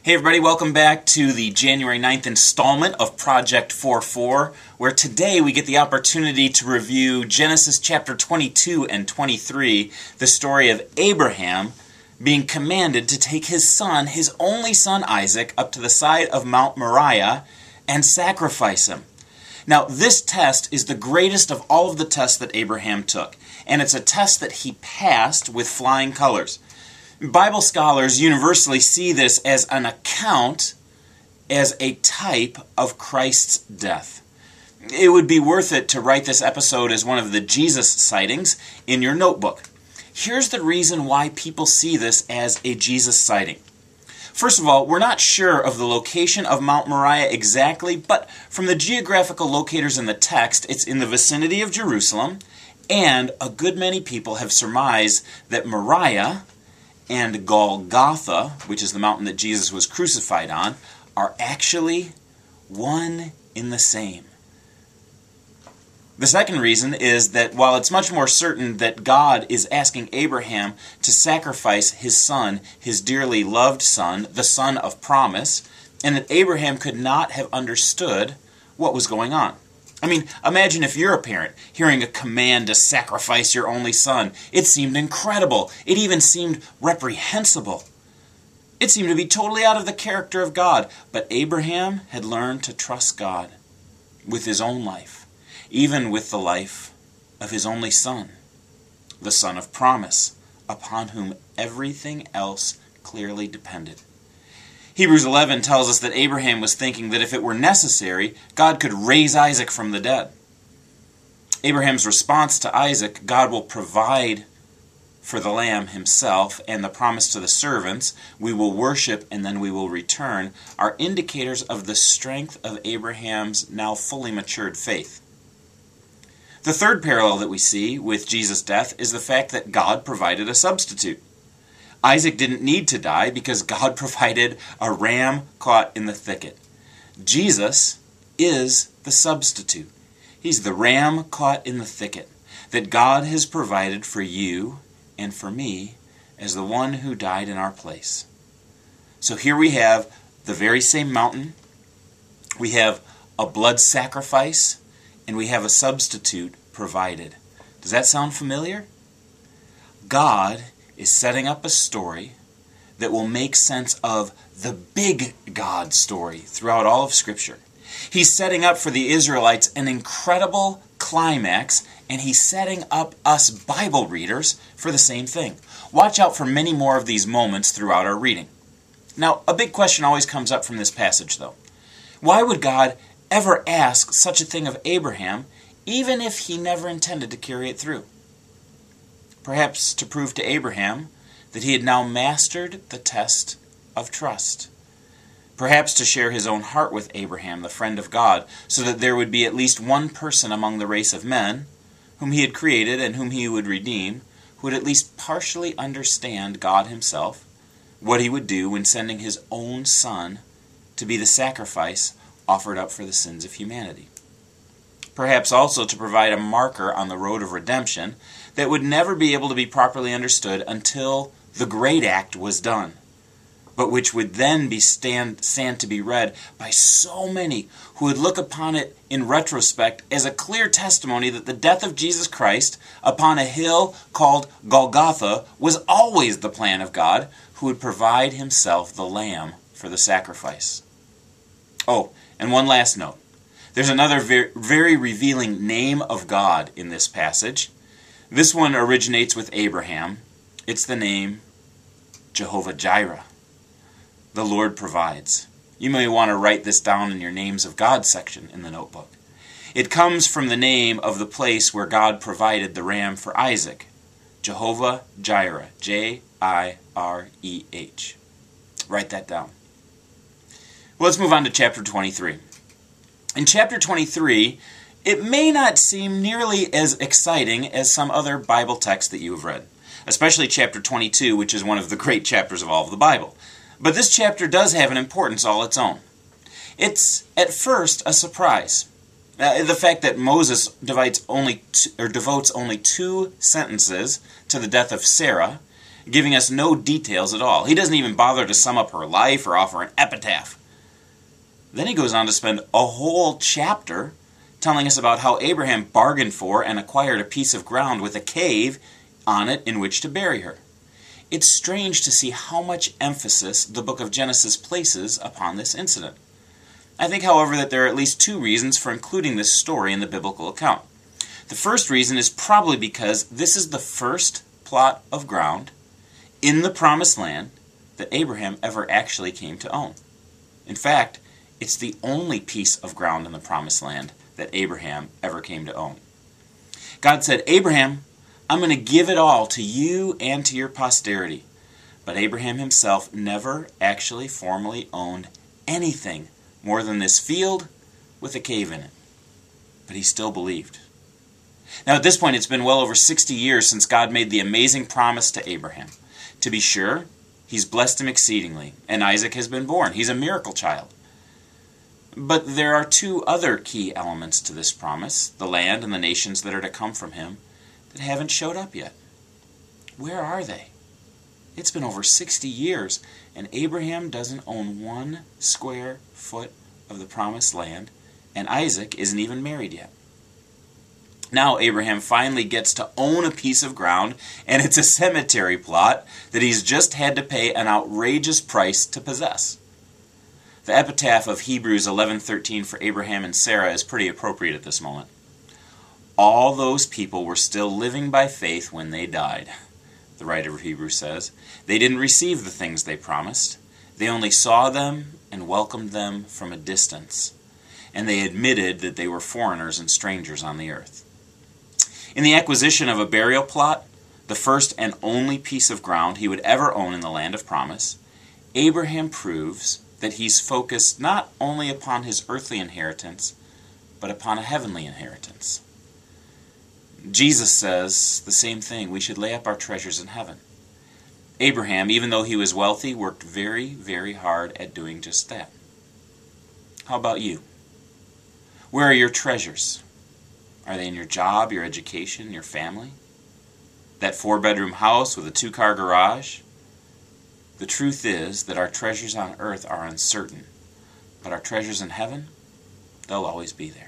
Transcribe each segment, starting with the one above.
Hey everybody, welcome back to the January 9th installment of Project 4.4, where today we get the opportunity to review Genesis chapter 22 and 23, the story of Abraham being commanded to take his son, his only son Isaac, up to the side of Mount Moriah and sacrifice him. Now, this test is the greatest of all of the tests that Abraham took, and it's a test that he passed with flying colors. Bible scholars universally see this as an account, as a type of Christ's death. It would be worth it to write this episode as one of the Jesus sightings in your notebook. Here's the reason why people see this as a Jesus sighting. First of all, we're not sure of the location of Mount Moriah exactly, but from the geographical locators in the text, it's in the vicinity of Jerusalem, and a good many people have surmised that Moriah and Golgotha, which is the mountain that Jesus was crucified on, are actually one in the same. The second reason is that while it's much more certain that God is asking Abraham to sacrifice his son, his dearly loved son, the son of promise, and that Abraham could not have understood what was going on. I mean, imagine if you're a parent hearing a command to sacrifice your only son. It seemed incredible. It even seemed reprehensible. It seemed to be totally out of the character of God. But Abraham had learned to trust God with his own life, even with the life of his only son, the son of promise, upon whom everything else clearly depended. Hebrews 11 tells us that Abraham was thinking that if it were necessary, God could raise Isaac from the dead. Abraham's response to Isaac, God will provide for the lamb himself, and the promise to the servants, we will worship and then we will return, are indicators of the strength of Abraham's now fully matured faith. The third parallel that we see with Jesus' death is the fact that God provided a substitute. Isaac didn't need to die because God provided a ram caught in the thicket. Jesus is the substitute. He's the ram caught in the thicket that God has provided for you and for me as the one who died in our place. So here we have the very same mountain, we have a blood sacrifice, and we have a substitute provided. Does that sound familiar? God is setting up a story that will make sense of the big God story throughout all of Scripture. He's setting up for the Israelites an incredible climax, and he's setting up us Bible readers for the same thing. Watch out for many more of these moments throughout our reading. Now, a big question always comes up from this passage, though. Why would God ever ask such a thing of Abraham, even if he never intended to carry it through? Perhaps to prove to Abraham that he had now mastered the test of trust. Perhaps to share his own heart with Abraham, the friend of God, so that there would be at least one person among the race of men whom he had created and whom he would redeem, who would at least partially understand God himself, what he would do when sending his own son to be the sacrifice offered up for the sins of humanity. Perhaps also to provide a marker on the road of redemption that would never be able to be properly understood until the great act was done, but which would then be stand to be read by so many who would look upon it in retrospect as a clear testimony that the death of Jesus Christ upon a hill called Golgotha was always the plan of God, who would provide himself the lamb for the sacrifice. Oh, and one last note. There's another very revealing name of God in this passage. This one originates with Abraham. It's the name Jehovah-Jireh. The Lord provides. You may want to write this down in your Names of God section in the notebook. It comes from the name of the place where God provided the ram for Isaac. Jehovah-Jireh. Jireh. Write that down. Well, let's move on to chapter 23. In chapter 23, it may not seem nearly as exciting as some other Bible texts that you have read, especially chapter 22, which is one of the great chapters of all of the Bible. But this chapter does have an importance all its own. It's, at first, a surprise. The fact that Moses devotes only 2 sentences to the death of Sarah giving us no details at all. He doesn't even bother to sum up her life or offer an epitaph. Then he goes on to spend a whole chapter telling us about how Abraham bargained for and acquired a piece of ground with a cave on it in which to bury her. It's strange to see how much emphasis the book of Genesis places upon this incident. I think, however, that there are at least two reasons for including this story in the biblical account. The first reason is probably because this is the first plot of ground in the Promised Land that Abraham ever actually came to own. In fact, it's the only piece of ground in the Promised Land that Abraham ever came to own. God said, "Abraham, I'm going to give it all to you and to your posterity." But Abraham himself never actually formally owned anything more than this field with a cave in it. But he still believed. Now at this point, it's been well over 60 years since God made the amazing promise to Abraham. To be sure, he's blessed him exceedingly, and Isaac has been born. He's a miracle child. But there are two other key elements to this promise, the land and the nations that are to come from him, that haven't showed up yet. Where are they? It's been over 60 years, and Abraham doesn't own 1 square foot of the promised land, and Isaac isn't even married yet. Now Abraham finally gets to own a piece of ground, and it's a cemetery plot that he's just had to pay an outrageous price to possess. The epitaph of Hebrews 11:13 for Abraham and Sarah is pretty appropriate at this moment. All those people were still living by faith when they died, the writer of Hebrews says. They didn't receive the things they promised. They only saw them and welcomed them from a distance. And they admitted that they were foreigners and strangers on the earth. In the acquisition of a burial plot, the first and only piece of ground he would ever own in the land of promise, Abraham proves that he's focused not only upon his earthly inheritance, but upon a heavenly inheritance. Jesus says the same thing. We should lay up our treasures in heaven. Abraham, even though he was wealthy, worked very, very hard at doing just that. How about you? Where are your treasures? Are they in your job, your education, your family? That 4-bedroom house with a 2-car garage? The truth is that our treasures on earth are uncertain, but our treasures in heaven, they'll always be there.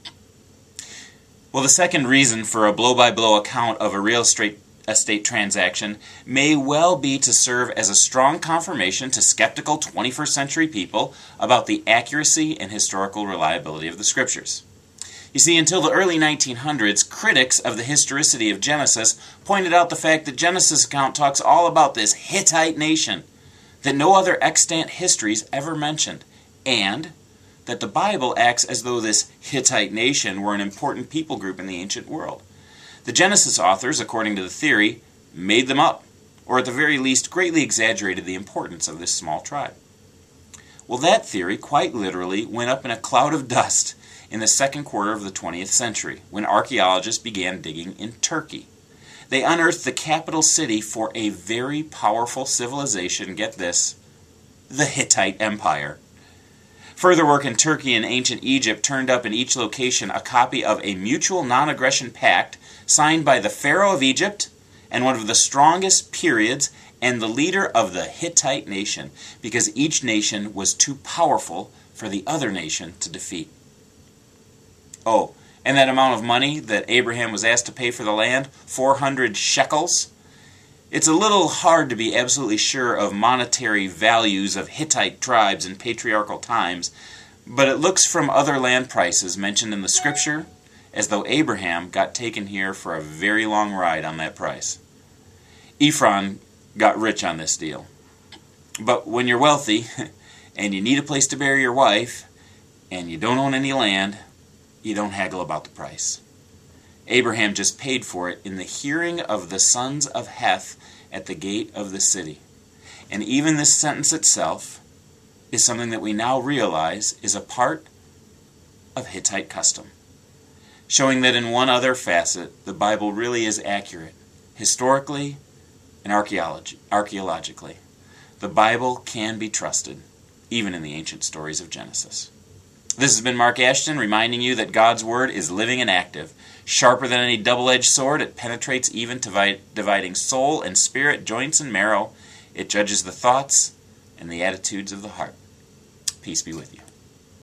Well, the second reason for a blow-by-blow account of a real estate transaction may well be to serve as a strong confirmation to skeptical 21st century people about the accuracy and historical reliability of the Scriptures. You see, until the early 1900s, critics of the historicity of Genesis pointed out the fact that Genesis account talks all about this Hittite nation that no other extant histories ever mentioned, and that the Bible acts as though this Hittite nation were an important people group in the ancient world. The Genesis authors, according to the theory, made them up, or at the very least greatly exaggerated the importance of this small tribe. Well, that theory quite literally went up in a cloud of dust in the second quarter of the 20th century, when archaeologists began digging in Turkey. They unearthed the capital city for a very powerful civilization, get this, the Hittite Empire. Further work in Turkey and ancient Egypt turned up in each location a copy of a mutual non-aggression pact signed by the Pharaoh of Egypt and one of the strongest periods and the leader of the Hittite nation, because each nation was too powerful for the other nation to defeat. Oh, and that amount of money that Abraham was asked to pay for the land, 400 shekels. It's a little hard to be absolutely sure of monetary values of Hittite tribes in patriarchal times, but it looks from other land prices mentioned in the Scripture as though Abraham got taken here for a very long ride on that price. Ephron got rich on this deal. But when you're wealthy and you need a place to bury your wife and you don't own any land, you don't haggle about the price. Abraham just paid for it in the hearing of the sons of Heth at the gate of the city. And even this sentence itself is something that we now realize is a part of Hittite custom, showing that in one other facet, the Bible really is accurate, historically and archaeologically. The Bible can be trusted, even in the ancient stories of Genesis. This has been Mark Ashton reminding you that God's Word is living and active, Sharper than any double-edged sword, it penetrates even to dividing soul and spirit, joints and marrow. It judges the thoughts and the attitudes of the heart. Peace be with you.